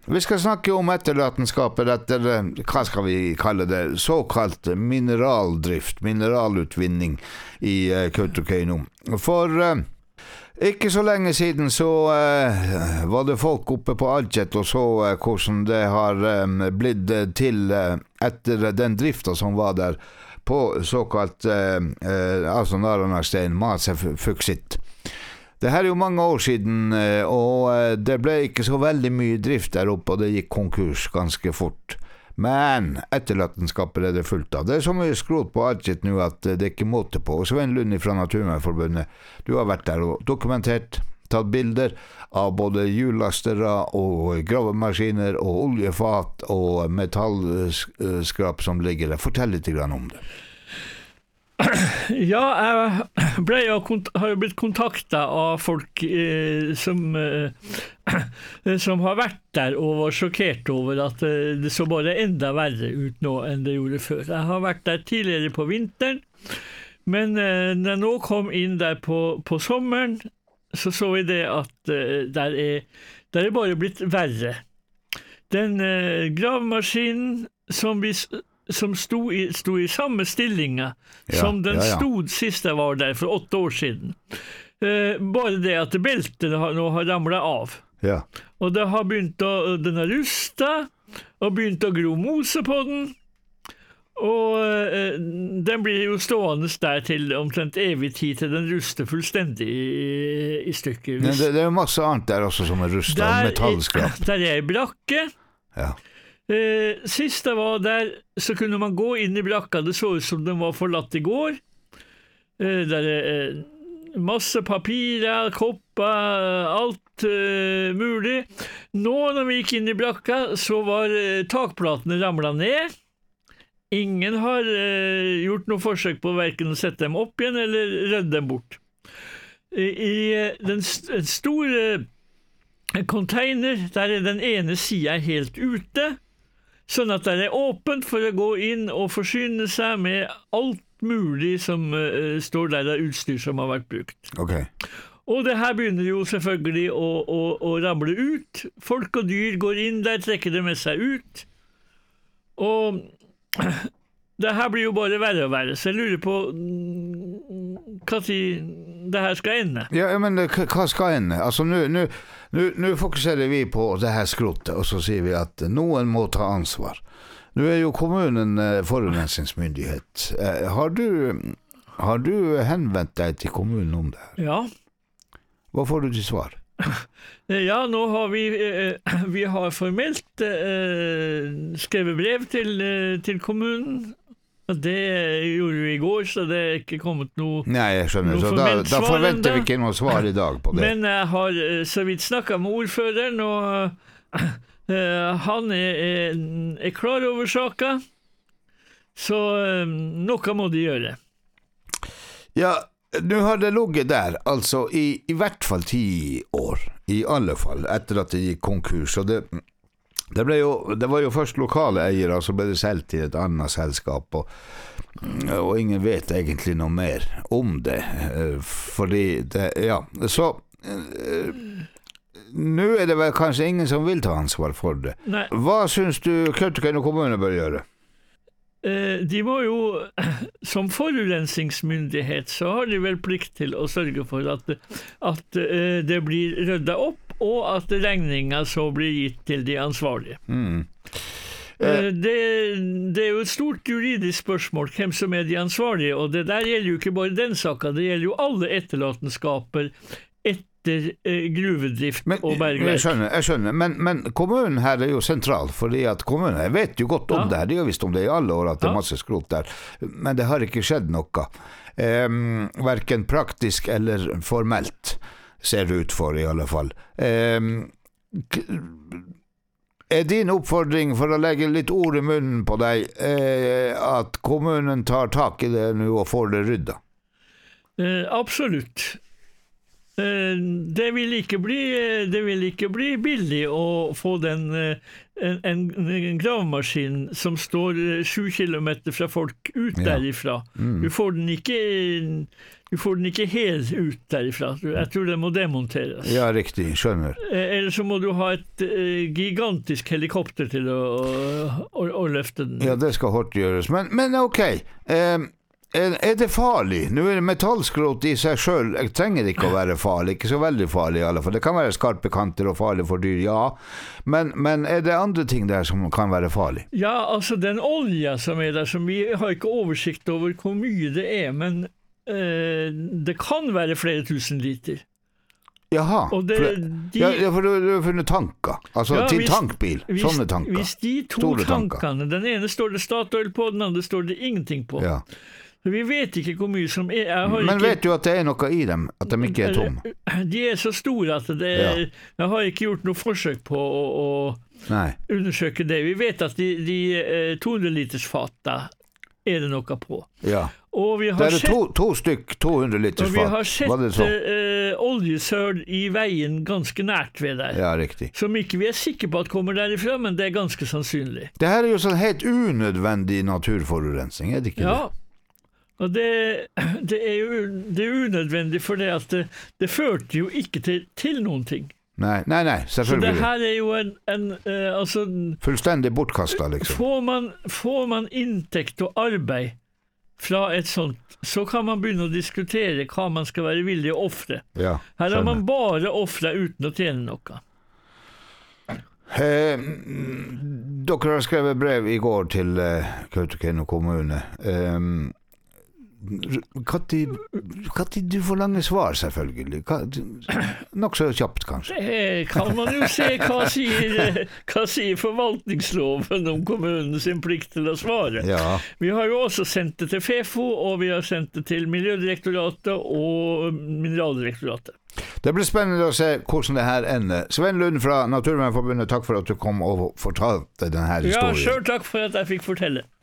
Vi skal snakke om etterlatenskapet etter, hva skal vi kalle det, såkalt mineraldrift, mineralutvinning i Kautokeino. For ikke så lenge siden så var det folk oppe på Alcet og så hvordan det har blitt til etter den driften som var der på såkalt altså Naranastein, Masefuksit. Det her jo mange år siden, og det ble ikke så veldig mye drift der oppe, og det gikk konkurs ganske fort. Men etterlatenskapet det fullt av. Det så mye skrot på Alcet nå at det ikke måte på. Og Svein Lund fra Naturvernforbundet, du har vært der og dokumentert, tatt bilder av både hjulllastere og gravemaskiner og oljefat og metallskrap som ligger der. Fortell litt grann om det. Ja, jeg har blitt kontaktet av folk som har vært der og var sjokkert over at det så bare enda verre ut nå enn det gjorde før. Jeg har vært der tidligere på vinteren, men når jeg nå kom inn der på sommeren, så vi det at der er bare blitt verre. Den gravemaskinen som sto i samme stillinga som den stod sist jeg var der for 8 år siden. Bare det at beltet nå har ramlet av. Ja. Og det har den har rustet, og begynt å gro mose på den. Og den blir jo stående der til omtrent evig tid til den ruster fullstendig i stykker. Men det er jo masse annet der også som er rustet, metallskrap. Der er brakke. Ja. Sist jeg var der, så kunne man gå inn i brakka. Det så ut som den var forlatt i går. Der er masse papirer, kopper, alt mulig. Nå når vi gikk inn i brakka, så var takplatene ramlet ned. Ingen har gjort noe forsøk på hverken å sette dem opp igjen eller rydde dem bort. I den store container, der er den ene siden helt ute, sånn at det er åpent for å gå inn og forsyne seg med alt mulig som står der av utstyr som har vært brukt. Okay. Og det her begynner jo selvfølgelig å ramle ut. Folk og dyr går inn der, trekker det med seg ut. Og det her blir jo bare verre og verre, så jeg lurer på hva tid det her skal ende. Ja, men hva skal ende? Altså, nå fokuserer vi på det her skrotet, og så sier vi at noen må ta ansvar. Nå er jo kommunen forurensningsmyndighet. Har du henvendt deg til kommunen om det her? Ja. Hva får du til svar? Ja, nå har vi har formelt skrevet brev til kommunen. Det gjorde vi i går, så det er ikke kommet noe. Nei, jeg skjønner, så da forventer vi ikke noe svar i dag på det. Men jeg har så vidt snakket med ordføreren, og han er klar over saken, så noe må de gjøre. Ja, nå har det ligget der, altså i hvert fall 10 år, i alle fall, etter at det gikk konkurs, og det var jo først lokale eiere, så ble det selv til et annet selskap, og ingen vet egentlig noe mer om det, fordi så nå er det vel kanskje ingen som vil ta ansvar for det. Nei. Hva synes du Kautokeino kommune bør gjøre? De må jo, som forurensingsmyndighet, så har de vel plikt til å sørge for at det blir ryddet opp, og at regningen så blir gitt til de ansvarlige. Det er jo et stort juridisk spørsmål hvem som er de ansvarlige, og det der gjelder jo ikke bare den saken, det gjelder jo alle etterlatenskaper etter gruvedrift og bergverk. Jeg skjønner, men kommunen her er jo sentral, fordi at kommunen, jeg vet jo godt om det her, de har visst om det i alle år at det er masse skrot der, men det har ikke skjedd noe, hverken praktisk eller formelt, ser det ut for i alle fall. Er din oppfordring for å legge litt ord i munnen på deg at kommunen tar tak i det nå og får det ryddet? Absolutt. Det vil ikke bli billig å få en gravemaskin som står 7 kilometer fra folk ut derifra. Du får den ikke helt ut derifra. Jeg tror det må demonteres. Ja, riktig. Skjønner. Eller så må du ha et gigantisk helikopter til å løfte den. Ja, det skal hårdt gjøres. Men ok. Er det farlig? Nå er metallskrot i seg selv, jeg trenger ikke å være farlig, ikke så veldig farlig i alle fall. Det kan være skarpe kanter og farlig for dyr, ja. Men er det andre ting der som kan være farlig? Ja, altså den olja som er der, som vi har ikke oversikt over hvor mye det er, men det kan være flere tusen liter. Jaha, for du har funnet tanker, altså til tankbil, sånne tanker. Hvis de to tankene, den ene står det Statoil på, den andre står det ingenting på. Ja. Vi vet ikke hvor mye som er. Men vet du at det er noe i dem, at de ikke er tom? De er så store at jeg har ikke gjort noe forsøk på å undersøke det. Vi vet at de 200 liters fata er det noe på. Ja. Og vi har det er to stykk 200 liters fat. Og vi har sett oljesøl i veien ganske nært ved der. Ja, riktig. Som ikke vi er sikre på at kommer derifra, men det er ganske sannsynlig. Det her er jo sånn helt unødvendig naturforurensning, er det ikke det? Ja. Og det er unødvendig, for det førte jo ikke til noen ting. Nei, selvfølgelig. Så det her er jo altså, fullstendig bortkastet, liksom. Får man inntekt og arbeid fra et sånt, så kan man begynne å diskutere hva man skal være villig å offre. Ja, her har man bare offret uten å tjene noe. Dere har skrevet brev i går til Kautokeino kommune. Kan du få lange svar, selvfølgelig? Nok så kjapt, kanskje? Det kan man jo se hva sier forvaltningsloven om kommunens plikt til å svare. Ja. Vi har jo også sendt det til FEFO, og vi har sendt det til Miljødirektoratet og Mineraldirektoratet. Det blir spennende å se hvordan det her ender. Sven Lund fra Naturvernforbundet, takk for at du kom og fortalte denne historien. Ja, selv takk for at jeg fikk fortelle.